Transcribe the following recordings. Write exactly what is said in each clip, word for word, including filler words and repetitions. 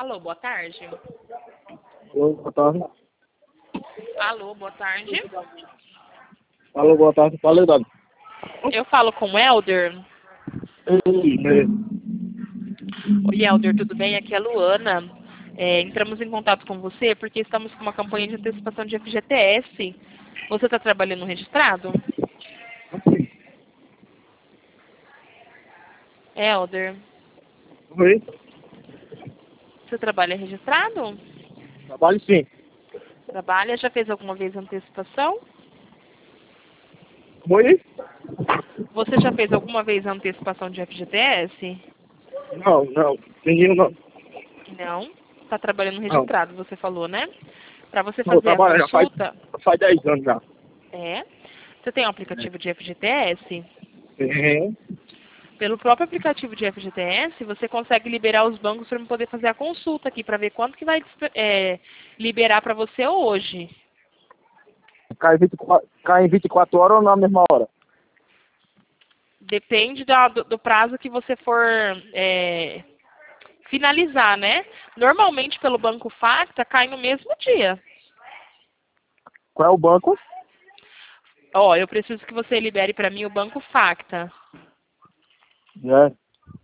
Alô, boa tarde. Alô, boa tarde. Alô, boa tarde. Alô, boa tarde. Fala aí, Dani. Eu falo com o Helder. Ei, né? Oi, Helder, tudo bem? Aqui é a Luana. É, entramos em contato com você porque estamos com uma campanha de antecipação de F G T S. Você está trabalhando registrado? Helder, Oi? você trabalha registrado? Trabalho sim. Trabalha? Já fez alguma vez antecipação? Oi? Você já fez alguma vez a antecipação de F G T S? Não, não. Entendi, não. Não. Está trabalhando Não. registrado, você falou, né? Para você Não, eu fazer a trabalho já faz, consulta, faz dez anos já. é. Você tem um aplicativo de F G T S? É. Pelo próprio aplicativo de F G T S, você consegue liberar os bancos para poder fazer a consulta aqui, para ver quanto que vai é, liberar para você hoje. Cai em vinte e quatro, cai em vinte e quatro horas ou na mesma hora? Depende da- do, do prazo que você for é, finalizar, né? Normalmente, pelo Banco Facta, cai no mesmo dia. Qual é o banco? Ó, eu preciso que você libere para mim o Banco Facta. É.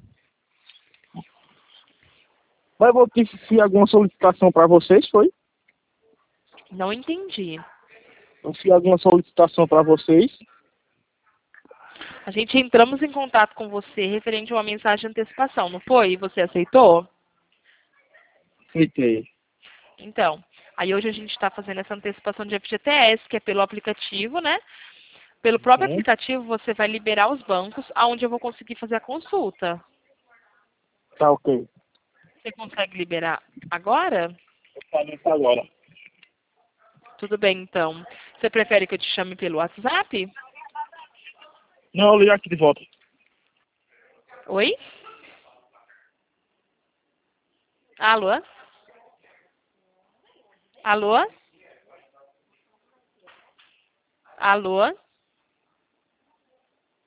Mas eu vou ter que fiz alguma solicitação para vocês, foi? Não entendi. Eu fiz alguma solicitação para vocês. A gente entramos em contato com você referente a uma mensagem de antecipação, não foi? E você aceitou? Aceitei. Então, aí hoje a gente está fazendo essa antecipação de F G T S, que é pelo aplicativo, né? Pelo próprio Uhum. aplicativo, você vai liberar os bancos, aonde eu vou conseguir fazer a consulta. Tá ok. Você consegue liberar agora? Vou fazer isso agora. Tudo bem, então. Você prefere que eu te chame pelo WhatsApp? Não, eu ligo aqui de volta. Oi? Alô? Alô? Alô?